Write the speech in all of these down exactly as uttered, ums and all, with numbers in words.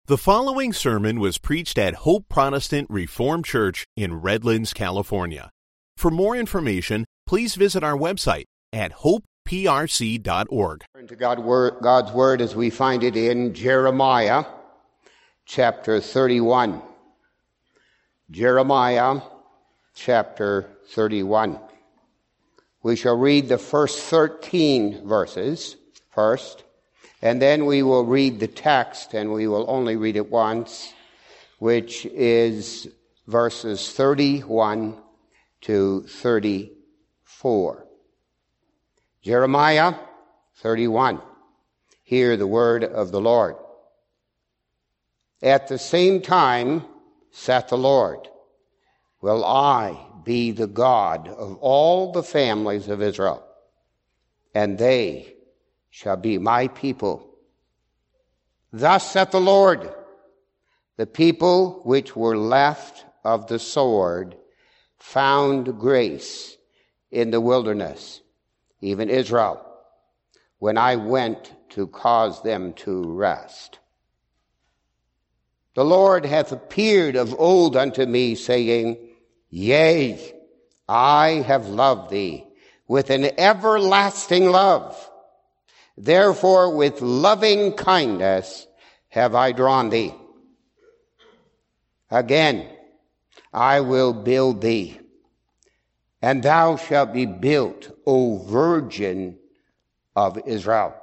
The following sermon was preached at Hope Protestant Reformed Church in Redlands, California. For more information, please visit our website at hope p r c dot org. Turn to God, God's Word as we find it in Jeremiah chapter thirty-one. Jeremiah chapter thirty-one. We shall read the first thirteen verses first. And then we will read the text, and we will only read it once, which is verses thirty-one to thirty-four. Jeremiah thirty-one. Hear the word of the Lord. At the same time, saith the Lord, will I be the God of all the families of Israel, and they shall be my people. Thus saith the Lord, the people which were left of the sword found grace in the wilderness, even Israel, when I went to cause them to rest. The Lord hath appeared of old unto me, saying, Yea, I have loved thee with an everlasting love. Therefore, with loving kindness have I drawn thee. Again, I will build thee, and thou shalt be built, O Virgin of Israel.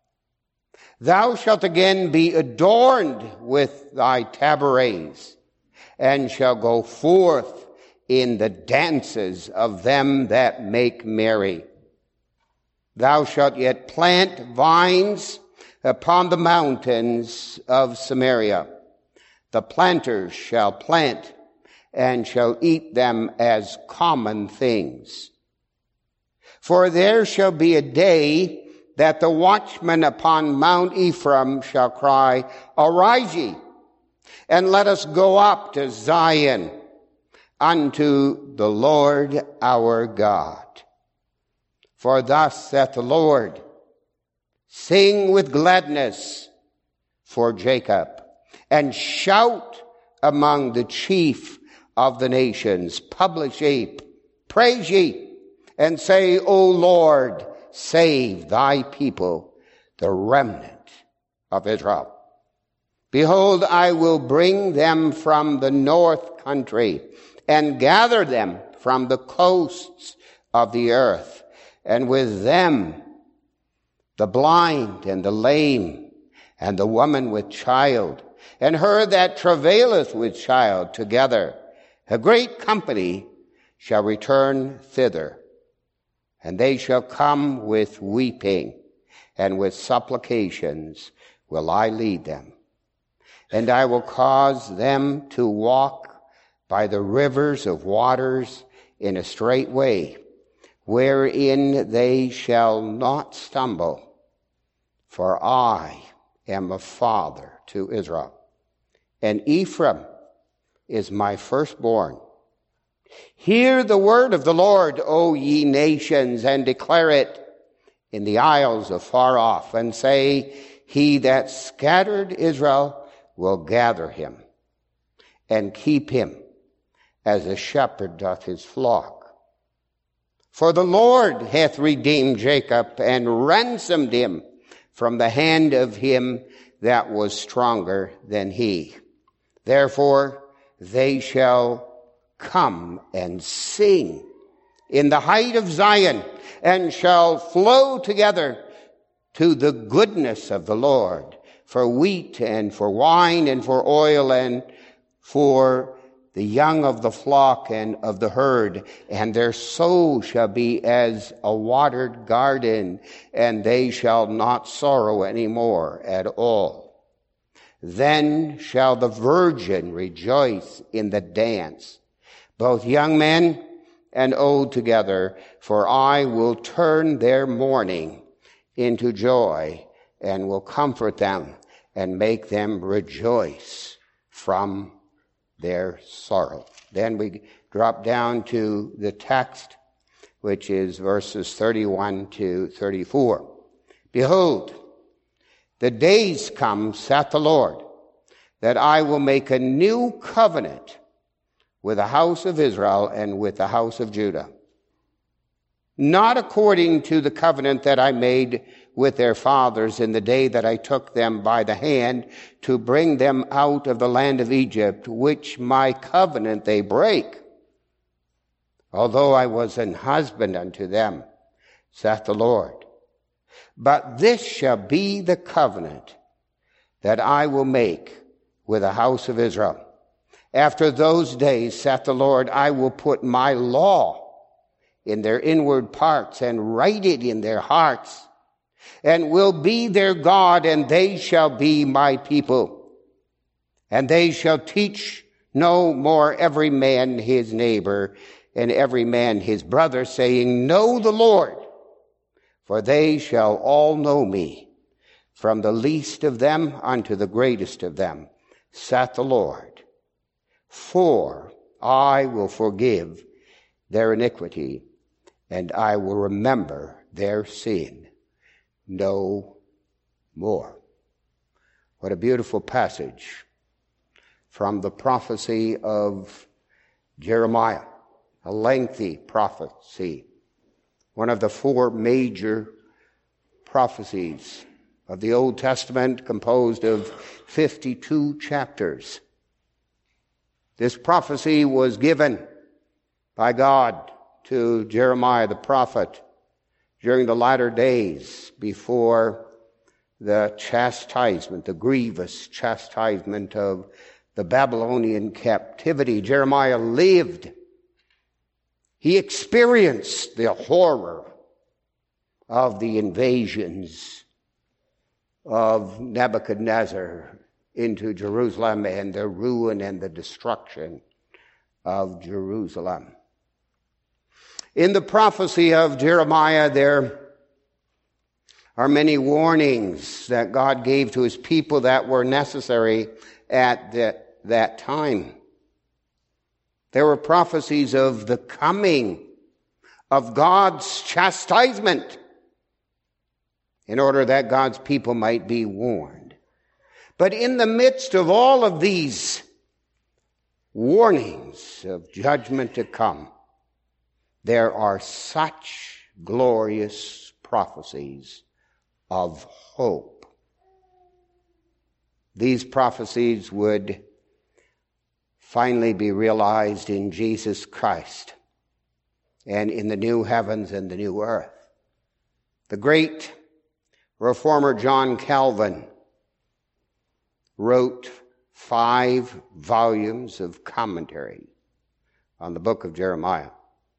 Thou shalt again be adorned with thy tabrets, and shalt go forth in the dances of them that make merry. Thou shalt yet plant vines upon the mountains of Samaria. The planters shall plant and shall eat them as common things. For there shall be a day that the watchman upon Mount Ephraim shall cry, Arise ye, and let us go up to Zion, unto the Lord our God. For thus saith the Lord, sing with gladness for Jacob, and shout among the chief of the nations. Publish ye, praise ye, and say, O Lord, save thy people, the remnant of Israel. Behold, I will bring them from the north country, and gather them from the coasts of the earth. And with them the blind and the lame, and the woman with child, and her that travaileth with child together. A great company shall return thither, and they shall come with weeping, and with supplications will I lead them. And I will cause them to walk by the rivers of waters in a straight way, wherein they shall not stumble. For I am a father to Israel, and Ephraim is my firstborn. Hear the word of the Lord, O ye nations, and declare it in the isles afar off, and say, He that scattered Israel will gather him, and keep him as a shepherd doth his flock. For the Lord hath redeemed Jacob, and ransomed him from the hand of him that was stronger than he. Therefore they shall come and sing in the height of Zion, and shall flow together to the goodness of the Lord, for wheat and for wine and for oil and for the young of the flock and of the herd, and their soul shall be as a watered garden, and they shall not sorrow any more at all. Then shall the virgin rejoice in the dance, both young men and old together, for I will turn their mourning into joy, and will comfort them, and make them rejoice from their sorrow. Then we drop down to the text, which is verses thirty-one to thirty-four. Behold, the days come, saith the Lord, that I will make a new covenant with the house of Israel and with the house of Judah, not according to the covenant that I made with their fathers in the day that I took them by the hand to bring them out of the land of Egypt, which my covenant they break, although I was an husband unto them, saith the Lord. But this shall be the covenant that I will make with the house of Israel. After those days, saith the Lord, I will put my law in their inward parts and write it in their hearts, and will be their God, and they shall be my people. And they shall teach no more every man his neighbor and every man his brother, saying, Know the Lord, for they shall all know me, from the least of them unto the greatest of them, saith the Lord. For I will forgive their iniquity, and I will remember their sin no more. What a beautiful passage from the prophecy of Jeremiah, a lengthy prophecy, one of the four major prophecies of the Old Testament, composed of fifty-two chapters. This prophecy was given by God to Jeremiah the prophet during the latter days before the chastisement, the grievous chastisement of the Babylonian captivity. Jeremiah lived. He experienced the horror of the invasions of Nebuchadnezzar into Jerusalem and the ruin and the destruction of Jerusalem. In the prophecy of Jeremiah, there are many warnings that God gave to his people that were necessary at that, that time. There were prophecies of the coming of God's chastisement in order that God's people might be warned. But in the midst of all of these warnings of judgment to come, there are such glorious prophecies of hope. These prophecies would finally be realized in Jesus Christ and in the new heavens and the new earth. The great reformer John Calvin wrote five volumes of commentary on the book of Jeremiah.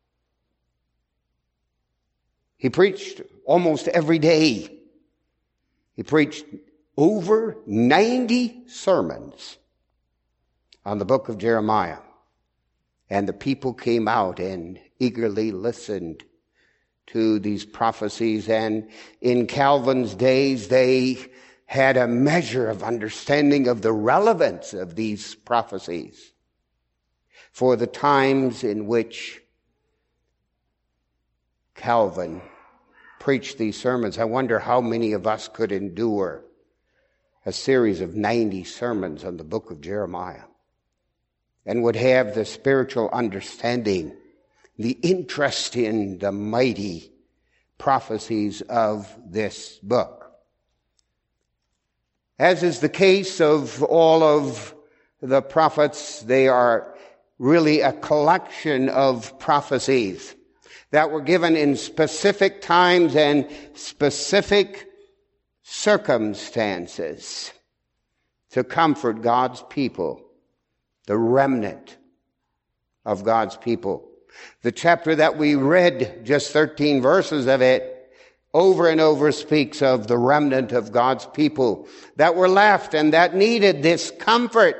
He preached almost every day. He preached over ninety sermons on the book of Jeremiah. And the people came out and eagerly listened to these prophecies. And in Calvin's days, they had a measure of understanding of the relevance of these prophecies for the times in which Calvin preached these sermons. I wonder how many of us could endure a series of ninety sermons on the book of Jeremiah and would have the spiritual understanding, the interest in the mighty prophecies of this book. As is the case of all of the prophets, they are really a collection of prophecies that were given in specific times and specific circumstances to comfort God's people, the remnant of God's people. The chapter that we read, just thirteen verses of it, over and over speaks of the remnant of God's people that were left and that needed this comfort.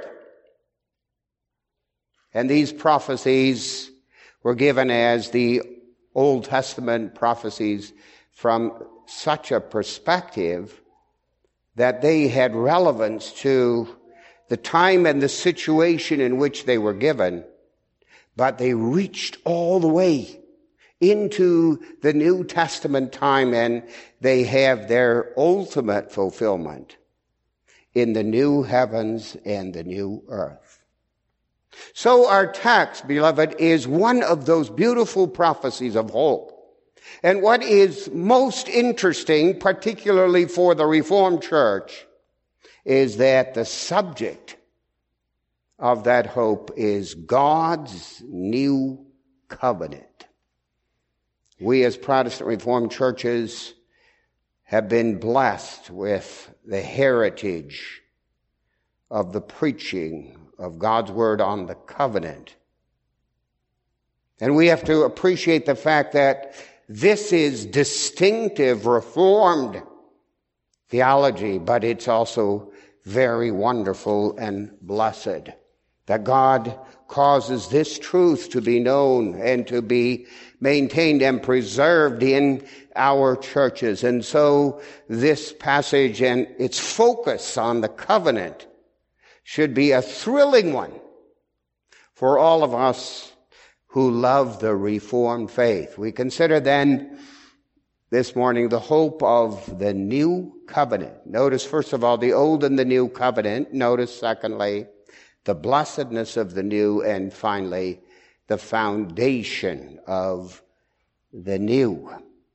And these prophecies were given as the Old Testament prophecies from such a perspective that they had relevance to the time and the situation in which they were given, but they reached all the way into the New Testament time, and they have their ultimate fulfillment in the new heavens and the new earth. So our text, beloved, is one of those beautiful prophecies of hope. And what is most interesting, particularly for the Reformed Church, is that the subject of that hope is God's new covenant. We as Protestant Reformed churches have been blessed with the heritage of the preaching of God's word on the covenant. And we have to appreciate the fact that this is distinctive Reformed theology, but it's also very wonderful and blessed that God causes this truth to be known and to be maintained and preserved in our churches. And so this passage and its focus on the covenant should be a thrilling one for all of us who love the Reformed faith. We consider then this morning the hope of the new covenant. Notice, first of all, the old and the new covenant. Notice, secondly, the blessedness of the new, and finally, the foundation of the new.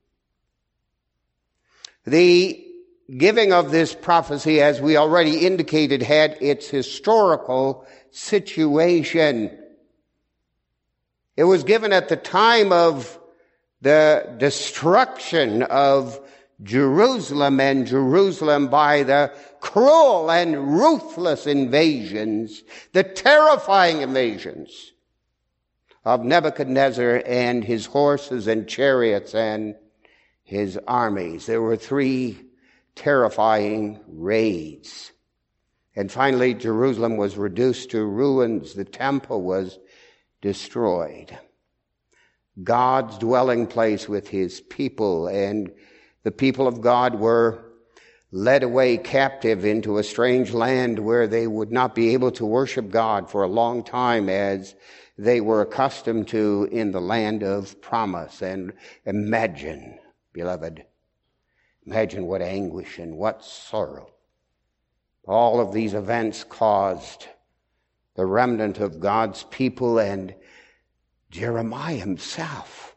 The giving of this prophecy, as we already indicated, had its historical situation. It was given at the time of the destruction of Jerusalem and Jerusalem by the cruel and ruthless invasions, the terrifying invasions of Nebuchadnezzar and his horses and chariots and his armies. There were three terrifying raids. And finally, Jerusalem was reduced to ruins. The temple was destroyed. God's dwelling place with his people, and the people of God were led away captive into a strange land where they would not be able to worship God for a long time as they were accustomed to in the land of promise. And imagine, beloved, imagine what anguish and what sorrow all of these events caused the remnant of God's people and Jeremiah himself.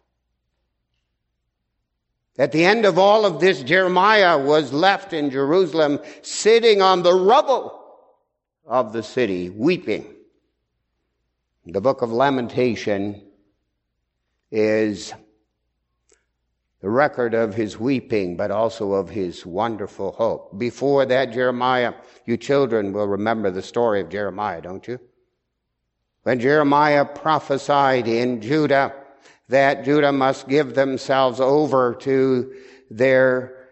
At the end of all of this, Jeremiah was left in Jerusalem, sitting on the rubble of the city, weeping. The book of Lamentation is the record of his weeping, but also of his wonderful hope. Before that, Jeremiah, you children will remember the story of Jeremiah, don't you? When Jeremiah prophesied in Judah that Judah must give themselves over to their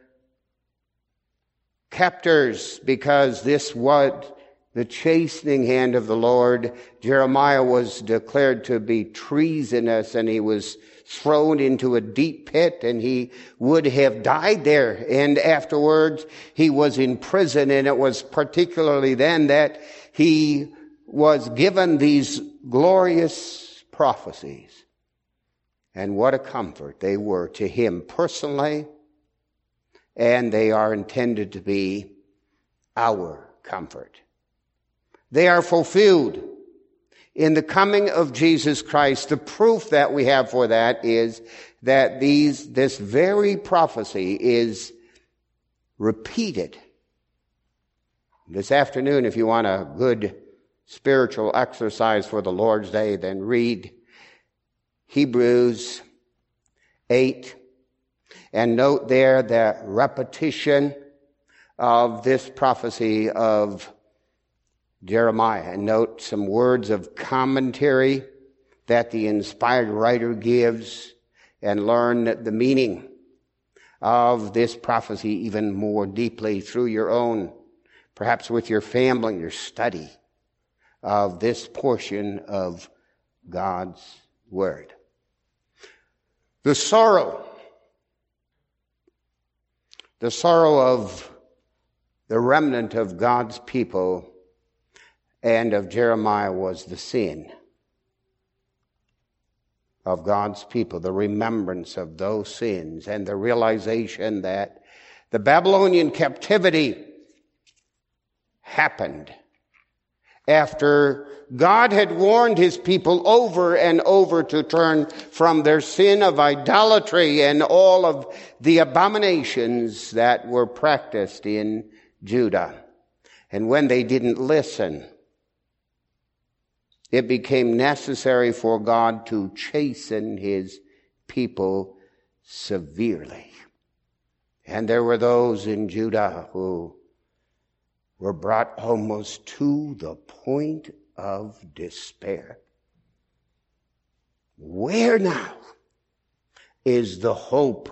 captors because this was the chastening hand of the Lord, Jeremiah was declared to be treasonous, and he was thrown into a deep pit, and he would have died there. And afterwards, he was in prison, and it was particularly then that he was given these glorious prophecies. And what a comfort they were to him personally, and they are intended to be our comfort. They are fulfilled in the coming of Jesus Christ. The proof that we have for that is that these this very prophecy is repeated. This afternoon, if you want a good spiritual exercise for the Lord's Day, then read Hebrews eight and note there the repetition of this prophecy of Jeremiah, and note some words of commentary that the inspired writer gives, and learn the meaning of this prophecy even more deeply through your own, perhaps with your family, your study of this portion of God's Word. The sorrow, the sorrow of the remnant of God's people and of Jeremiah was the sin of God's people, the remembrance of those sins, and the realization that the Babylonian captivity happened after God had warned his people over and over to turn from their sin of idolatry and all of the abominations that were practiced in Judah. And when they didn't listen, it became necessary for God to chasten his people severely. And there were those in Judah who were brought almost to the point of despair. Where now is the hope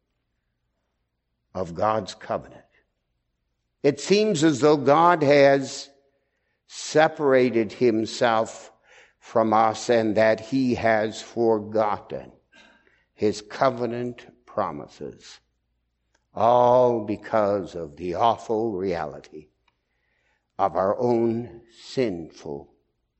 of God's covenant? It seems as though God has separated himself from us and that he has forgotten his covenant promises, all because of the awful reality of our own sinfulness.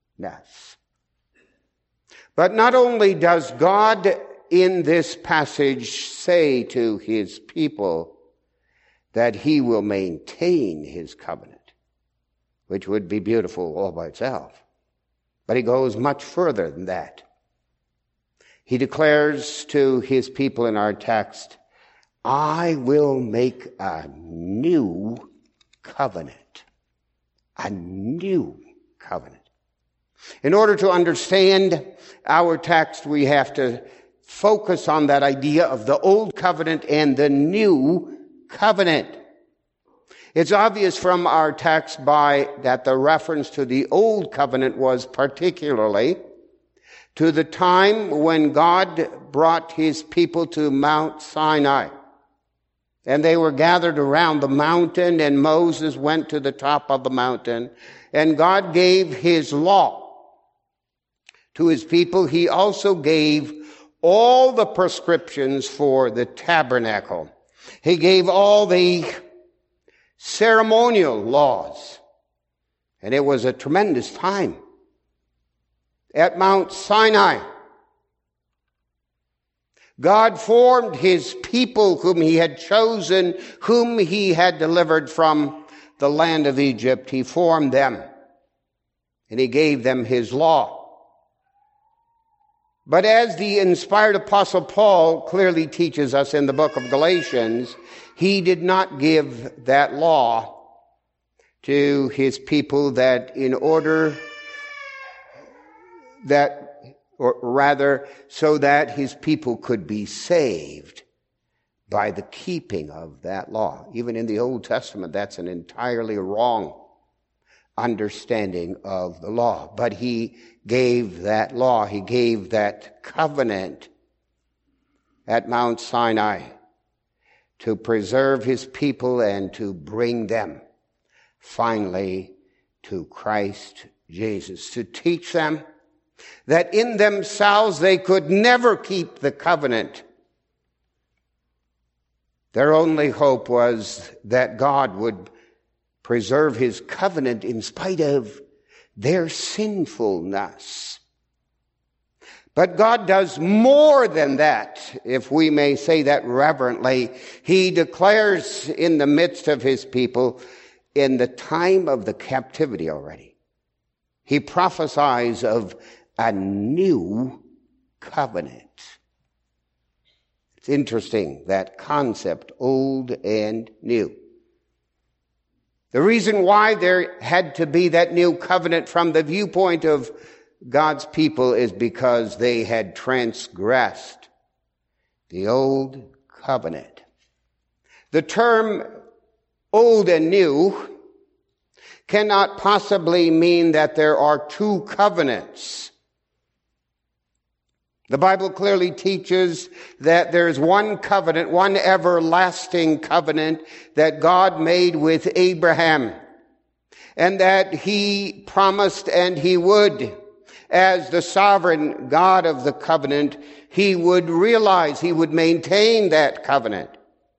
But not only does God in this passage say to his people that he will maintain his covenant, which would be beautiful all by itself, but he goes much further than that. He declares to his people in our text, I will make a new covenant. A new covenant. In order to understand our text, we have to focus on that idea of the old covenant and the new covenant. It's obvious from our text by that the reference to the old covenant was particularly to the time when God brought his people to Mount Sinai. And they were gathered around the mountain, and Moses went to the top of the mountain, and God gave his law to his people. He also gave all the prescriptions for the tabernacle. He gave all the ceremonial laws. And it was a tremendous time at Mount Sinai. God formed his people whom he had chosen, whom he had delivered from the land of Egypt. He formed them, and he gave them his law. But as the inspired apostle Paul clearly teaches us in the book of Galatians, he did not give that law to his people that in order that or rather, so that his people could be saved by the keeping of that law. Even in the Old Testament, that's an entirely wrong understanding of the law. But he gave that law, he gave that covenant at Mount Sinai to preserve his people and to bring them finally to Christ Jesus, to teach them that in themselves they could never keep the covenant. Their only hope was that God would preserve his covenant in spite of their sinfulness. But God does more than that, if we may say that reverently. He declares in the midst of his people, in the time of the captivity already, he prophesies of a new covenant. It's interesting, that concept, old and new. The reason why there had to be that new covenant from the viewpoint of God's people is because they had transgressed the old covenant. The term old and new cannot possibly mean that there are two covenants. The Bible clearly teaches that there's one covenant, one everlasting covenant that God made with Abraham, and that he promised and he would, as the sovereign God of the covenant, he would realize, he would maintain that covenant.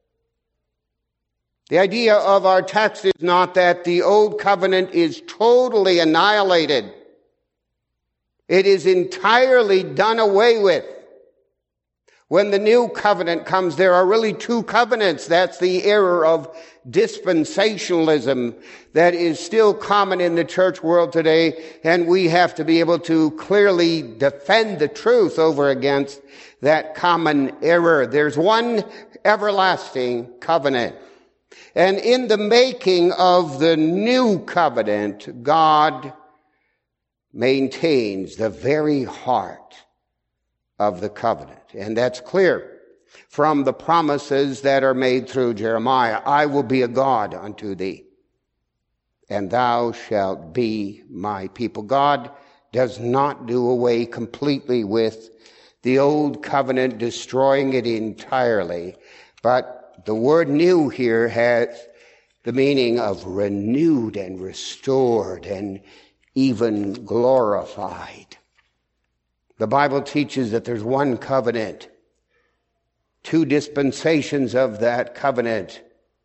The idea of our text is not that the old covenant is totally annihilated. It is entirely done away with. When the new covenant comes, there are really two covenants. That's the error of dispensationalism that is still common in the church world today, and we have to be able to clearly defend the truth over against that common error. There's one everlasting covenant. And in the making of the new covenant, God maintains the very heart of the covenant. And that's clear from the promises that are made through Jeremiah. I will be a God unto thee, and thou shalt be my people. God does not do away completely with the old covenant, destroying it entirely. But the word new here has the meaning of renewed and restored and even glorified. The Bible teaches that there's one covenant, two dispensations of that covenant.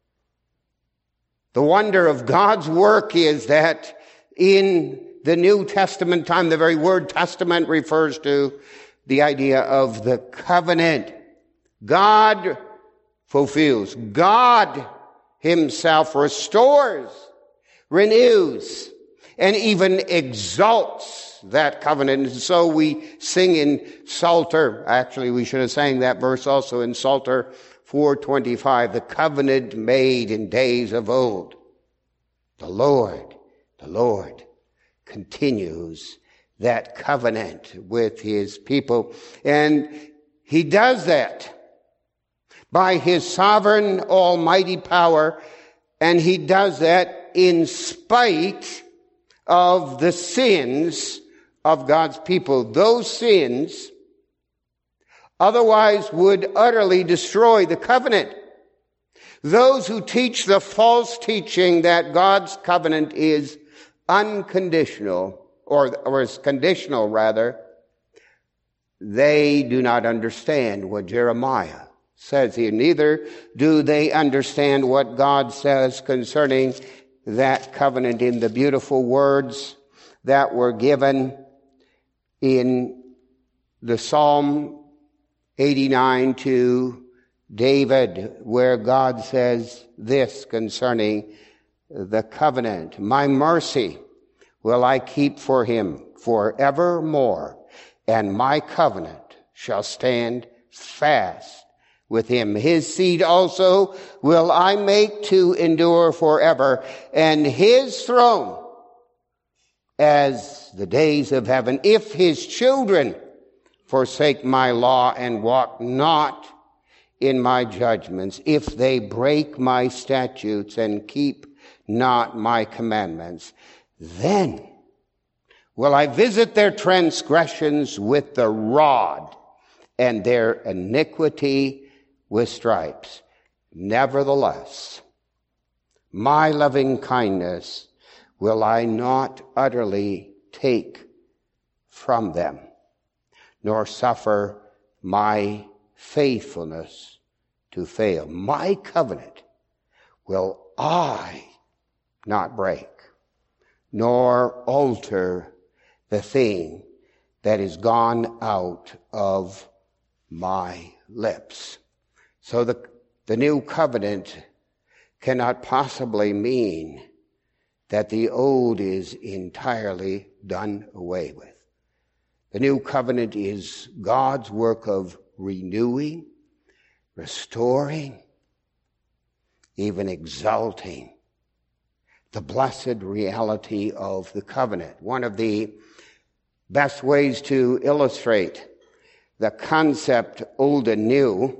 The wonder of God's work is that in the New Testament time, the very word testament refers to the idea of the covenant. God fulfills. God himself restores, renews, and even exalts that covenant. And so we sing in Psalter, actually we should have sang that verse also in Psalter four twenty-five, the covenant made in days of old. The Lord, the Lord continues that covenant with his people. And he does that by his sovereign almighty power, and he does that in spite of the sins of God's people. Those sins otherwise would utterly destroy the covenant. Those who teach the false teaching that God's covenant is unconditional, or, or is conditional rather, they do not understand what Jeremiah says here. Neither do they understand what God says concerning that covenant in the beautiful words that were given in the Psalm eighty-nine to David, where God says this concerning the covenant. My mercy will I keep for him forevermore, and my covenant shall stand fast with him. His seed also will I make to endure forever, and his throne as the days of heaven. If his children forsake my law and walk not in my judgments, if they break my statutes and keep not my commandments, then will I visit their transgressions with the rod and their iniquity with stripes. Nevertheless, my loving kindness will I not utterly take from them, nor suffer my faithfulness to fail. My covenant will I not break, nor alter the thing that is gone out of my lips. So the, the new covenant cannot possibly mean that the old is entirely done away with. The new covenant is God's work of renewing, restoring, even exalting the blessed reality of the covenant. One of the best ways to illustrate the concept old and new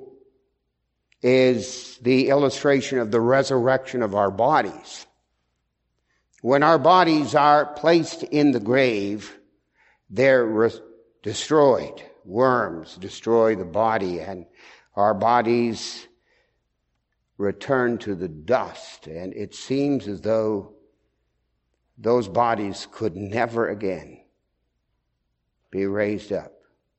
is the illustration of the resurrection of our bodies. When our bodies are placed in the grave, they're re- destroyed. Worms destroy the body, and our bodies return to the dust. And it seems as though those bodies could never again be raised up.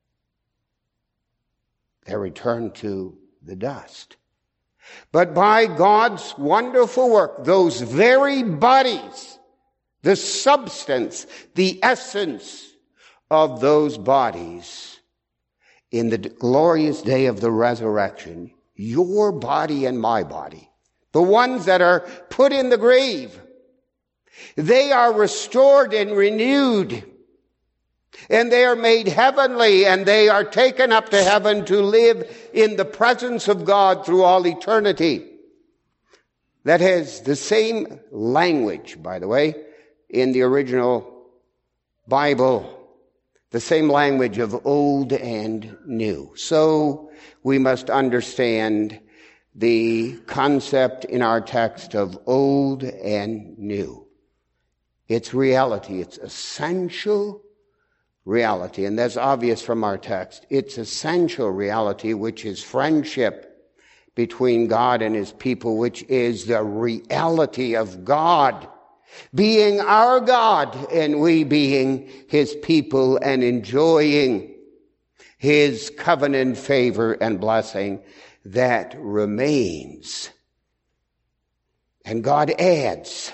They return to the dust. But by God's wonderful work, those very bodies, the substance, the essence of those bodies in the glorious day of the resurrection, your body and my body, the ones that are put in the grave, they are restored and renewed, and they are made heavenly, and they are taken up to heaven to live in the presence of God through all eternity. That has the same language, by the way, in the original Bible, the same language of old and new. So we must understand the concept in our text of old and new. It's reality. It's essential reality. And that's obvious from our text. It's essential reality, which is friendship between God and his people, which is the reality of God being our God and we being his people and enjoying his covenant favor and blessing that remains. And God adds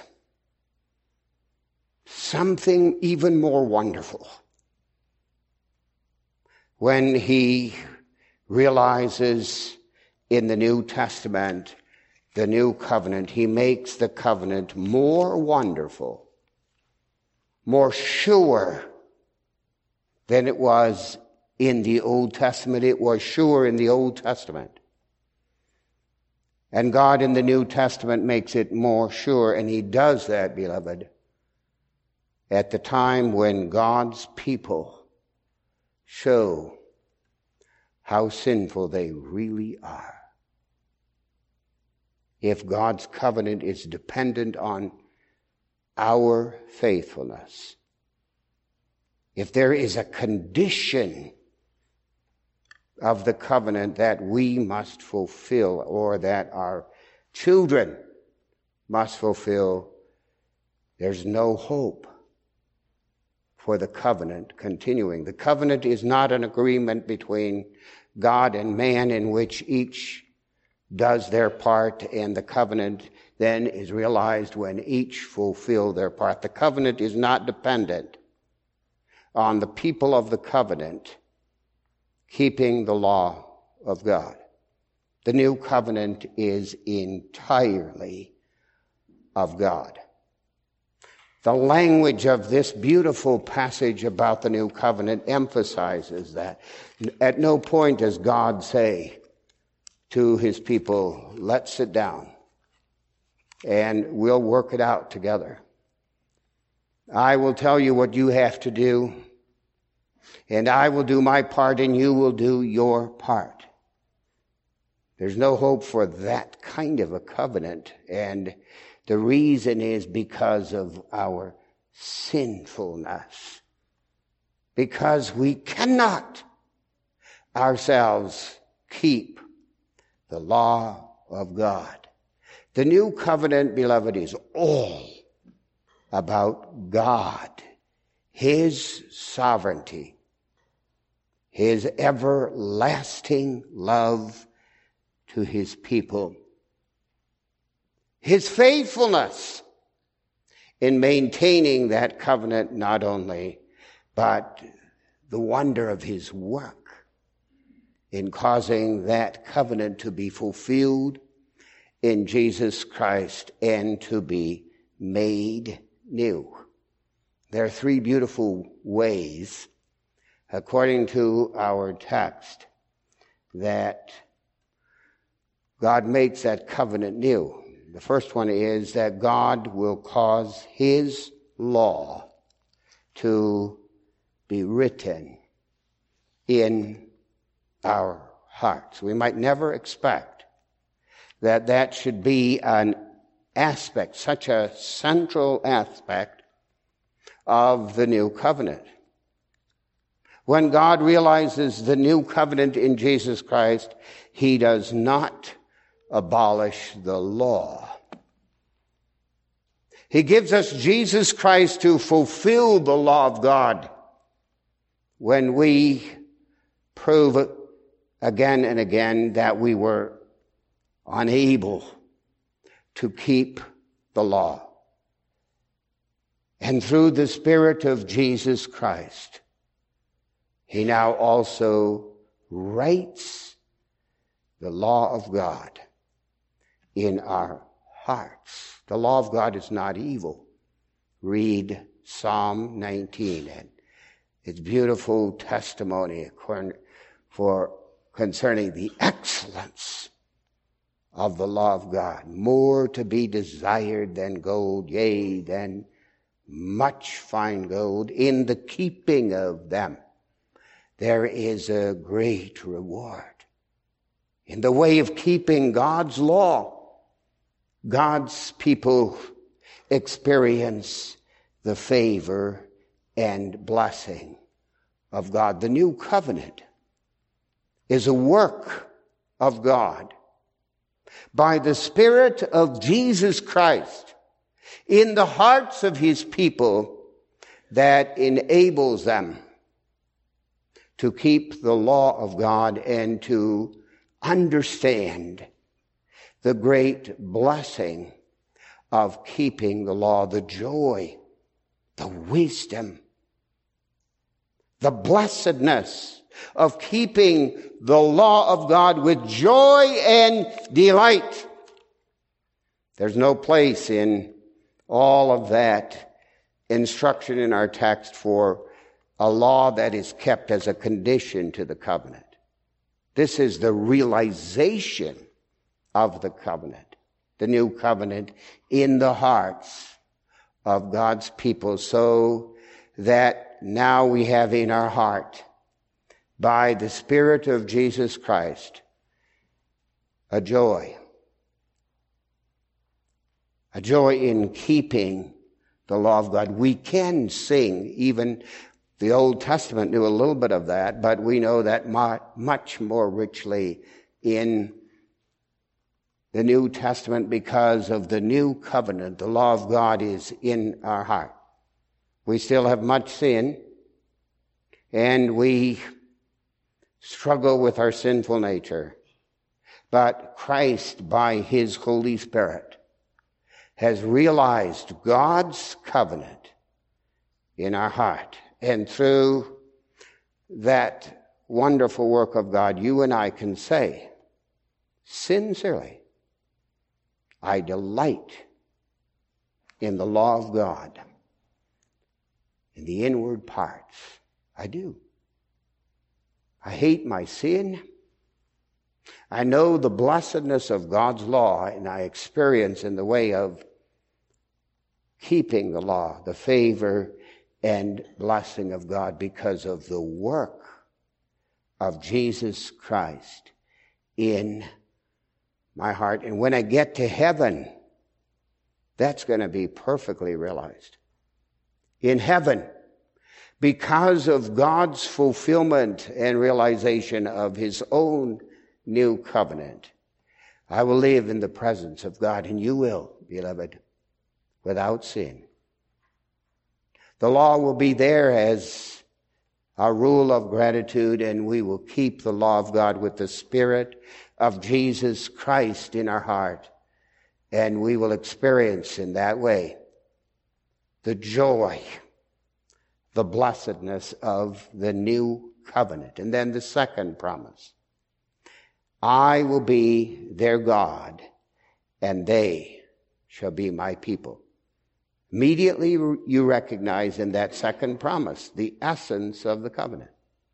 something even more wonderful when he realizes in the New Testament the new covenant. He makes the covenant more wonderful, more sure than it was in the Old Testament. It was sure in the Old Testament. And God in the New Testament makes it more sure, and he does that, beloved, at the time when God's people show how sinful they really are. If God's covenant is dependent on our faithfulness, if there is a condition of the covenant that we must fulfill or that our children must fulfill, there's no hope for the covenant continuing. The covenant is not an agreement between God and man in which each does their part, and the covenant then is realized when each fulfill their part. The covenant is not dependent on the people of the covenant keeping the law of God. The new covenant is entirely of God. The language of this beautiful passage about the new covenant emphasizes that. At no point does God say to his people, let's sit down and we'll work it out together. I will tell you what you have to do, and I will do my part and you will do your part. There's no hope for that kind of a covenant, and the reason is because of our sinfulness. Because we cannot ourselves keep the law of God. The new covenant, beloved, is all about God, his sovereignty, his everlasting love to his people, his faithfulness in maintaining that covenant not only, but the wonder of his work in causing that covenant to be fulfilled in Jesus Christ and to be made new. There are three beautiful ways, according to our text, that God makes that covenant new. The first one is that God will cause his law to be written in our hearts. We might never expect that that should be an aspect, such a central aspect of the new covenant. When God realizes the new covenant in Jesus Christ, he does not abolish the law. He gives us Jesus Christ to fulfill the law of God when we prove again and again that we were unable to keep the law. And through the Spirit of Jesus Christ, he now also writes the law of God in our hearts. The law of God is not evil. Read Psalm nineteen and its beautiful testimony for concerning the excellence of the law of God. More to be desired than gold, yea, than much fine gold. In the keeping of them, there is a great reward. In the way of keeping God's law, God's people experience the favor and blessing of God. The new covenant is a work of God by the Spirit of Jesus Christ in the hearts of his people that enables them to keep the law of God and to understand the great blessing of keeping the law, the joy, the wisdom, the blessedness of keeping the law of God with joy and delight. There's no place in all of that instruction in our text for a law that is kept as a condition to the covenant. This is the realization of the covenant, the new covenant in the hearts of God's people, so that now we have in our heart, by the Spirit of Jesus Christ, a joy. A joy in keeping the law of God. We can sing, even the Old Testament knew a little bit of that, but we know that much more richly in the New Testament because of the new covenant. The law of God is in our heart. We still have much sin, and we struggle with our sinful nature. But Christ, by his Holy Spirit, has realized God's covenant in our heart. And through that wonderful work of God, you and I can say, sincerely, I delight in the law of God, in the inward parts. I do. I hate my sin. I know the blessedness of God's law, and I experience in the way of keeping the law, the favor and blessing of God because of the work of Jesus Christ in my heart. And when I get to heaven, that's going to be perfectly realized. In heaven, because of God's fulfillment and realization of his own new covenant, I will live in the presence of God, and you will, beloved, without sin. The law will be there as our rule of gratitude, and we will keep the law of God with the Spirit of Jesus Christ in our heart. And we will experience in that way the joy, the blessedness of the new covenant. And then the second promise, I will be their God, and they shall be my people. Immediately you recognize in that second promise the essence of the covenant.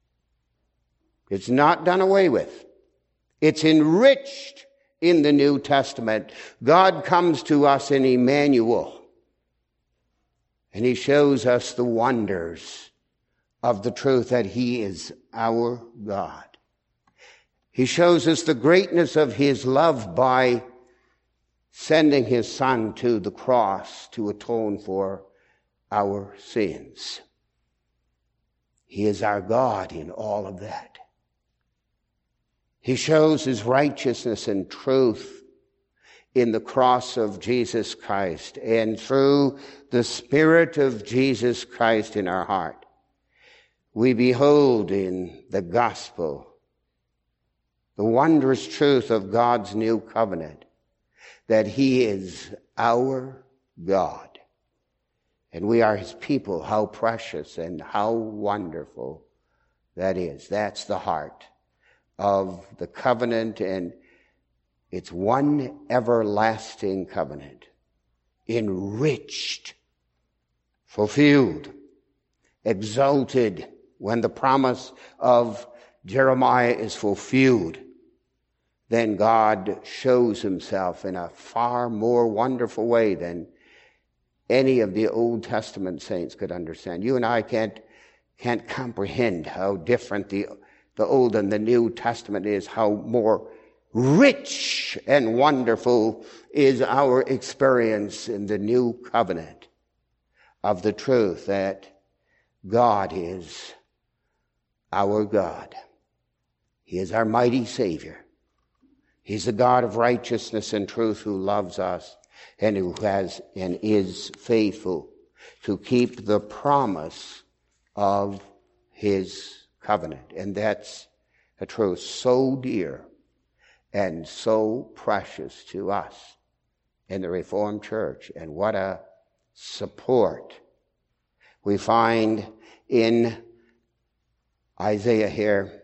It's not done away with. It's enriched in the New Testament. God comes to us in Emmanuel, and he shows us the wonders of the truth that he is our God. He shows us the greatness of his love by sending his Son to the cross to atone for our sins. He is our God in all of that. He shows his righteousness and truth in the cross of Jesus Christ, and through the Spirit of Jesus Christ in our heart, we behold in the gospel the wondrous truth of God's new covenant, that he is our God, and we are his people. How precious and how wonderful that is. That's the heart of the covenant, and it's one everlasting covenant, enriched, fulfilled, exalted when the promise of Jeremiah is fulfilled. Then God shows himself in a far more wonderful way than any of the Old Testament saints could understand. You and I can't can't comprehend how different the, the Old and the New Testament is, how more rich and wonderful is our experience in the new covenant of the truth that God is our God. He is our mighty Savior. He's the God of righteousness and truth who loves us and who has and is faithful to keep the promise of his covenant. And that's a truth so dear and so precious to us in the Reformed Church. And what a support we find in Isaiah here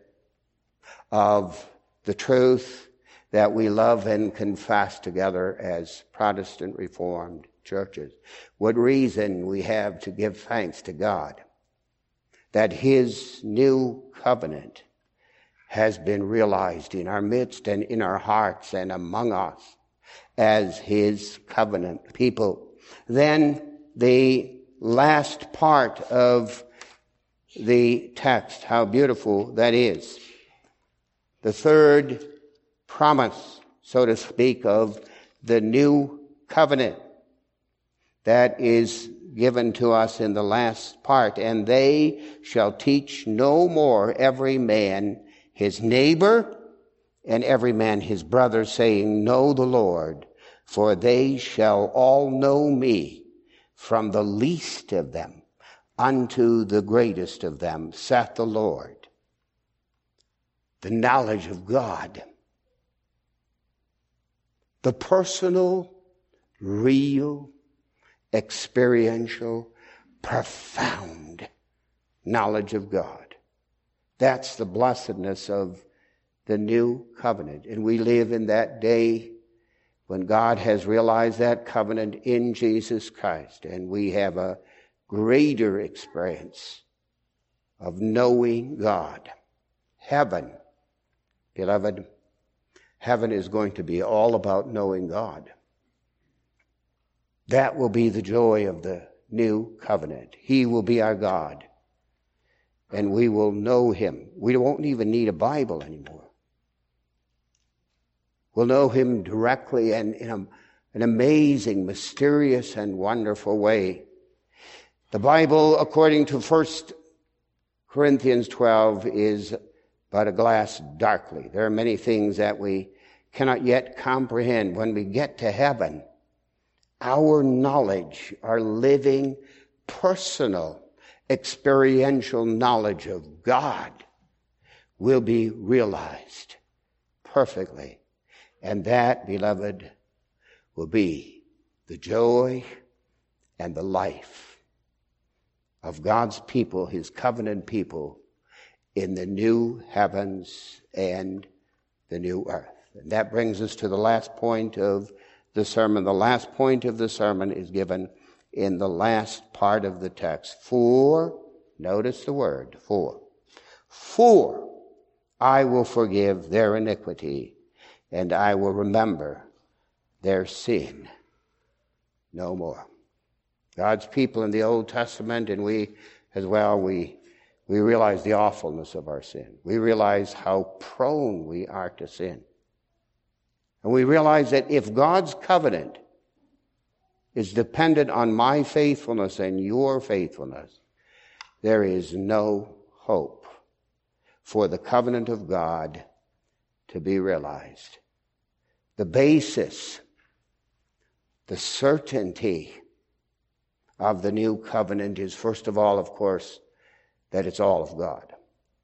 of the truth that we love and confess together as Protestant Reformed churches. What reason we have to give thanks to God that his new covenant has been realized in our midst and in our hearts and among us as his covenant people. Then the last part of the text, how beautiful that is. The third promise, so to speak, of the new covenant that is given to us in the last part. And they shall teach no more every man his neighbor and every man his brother, saying, Know the Lord, for they shall all know me, from the least of them unto the greatest of them, saith the Lord. The knowledge of God, the personal, real, experiential, profound knowledge of God. That's the blessedness of the new covenant. And we live in that day when God has realized that covenant in Jesus Christ. And we have a greater experience of knowing God. Heaven, beloved, heaven is going to be all about knowing God. That will be the joy of the new covenant. He will be our God, and we will know him. We won't even need a Bible anymore. We'll know him directly and in a, an amazing, mysterious, and wonderful way. The Bible, according to First Corinthians twelve, is but a glass darkly. There are many things that we cannot yet comprehend. When we get to heaven, our knowledge, our living, personal, experiential knowledge of God will be realized perfectly. And that, beloved, will be the joy and the life of God's people, his covenant people, in the new heavens and the new earth. And that brings us to the last point of the sermon. The last point of the sermon is given in the last part of the text. For, notice the word, for. For I will forgive their iniquity, and I will remember their sin no more. God's people in the Old Testament, and we as well, we we realize the awfulness of our sin. We realize how prone we are to sin. And we realize that if God's covenant is dependent on my faithfulness and your faithfulness, there is no hope for the covenant of God to be realized. The basis, the certainty of the new covenant is, first of all, of course, that it's all of God.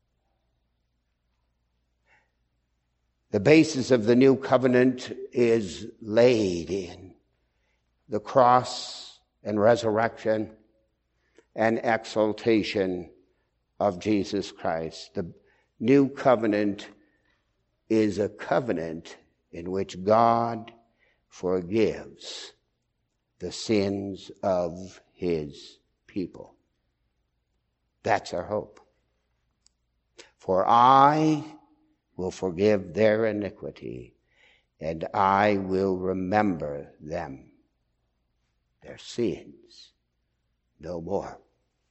The basis of the new covenant is laid in the cross and resurrection and exaltation of Jesus Christ. The new covenant is a covenant in which God forgives the sins of his people. That's our hope. For I will forgive their iniquity, and I will remember them, their sins, no more.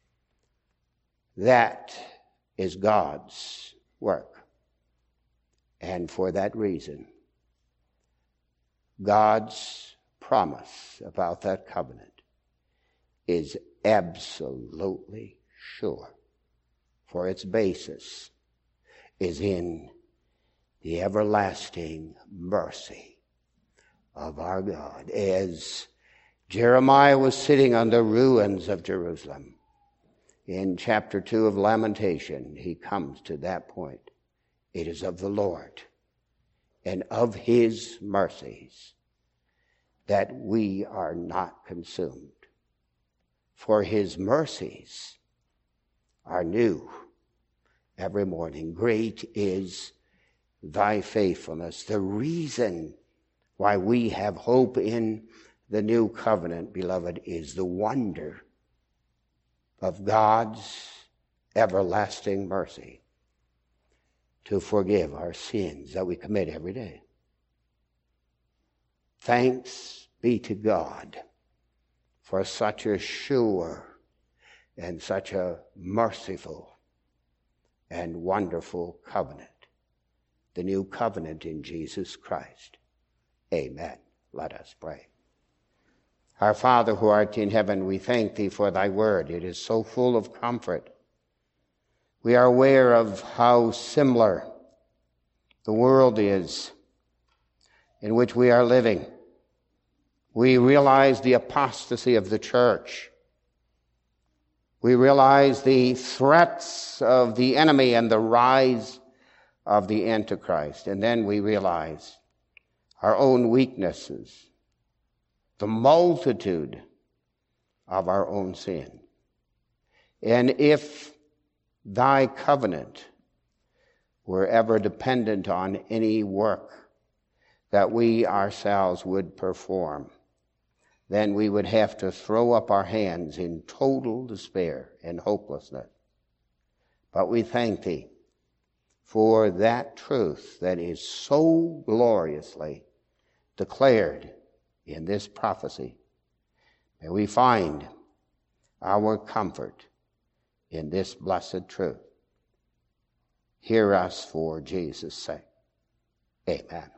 That is God's work. And for that reason, God's promise about that covenant is absolutely sure, for its basis is in the everlasting mercy of our God. As Jeremiah was sitting on the ruins of Jerusalem, in chapter two of Lamentation, he comes to that point. It is of the Lord and of his mercies that we are not consumed. For his mercies are new every morning. Great is thy faithfulness. The reason why we have hope in the new covenant, beloved, is the wonder of God's everlasting mercy to forgive our sins that we commit every day. Thanks be to God for such a sure and such a merciful and wonderful covenant, the new covenant in Jesus Christ. Amen. Let us pray. Our Father who art in heaven, we thank thee for thy word. It is so full of comfort. We are aware of how similar the world is in which we are living. We realize the apostasy of the church. We realize the threats of the enemy and the rise of the Antichrist. And then we realize our own weaknesses, the multitude of our own sin. And if thy covenant were ever dependent on any work that we ourselves would perform, then we would have to throw up our hands in total despair and hopelessness. But we thank thee for that truth that is so gloriously declared in this prophecy. May we find our comfort in this blessed truth. Hear us for Jesus' sake. Amen.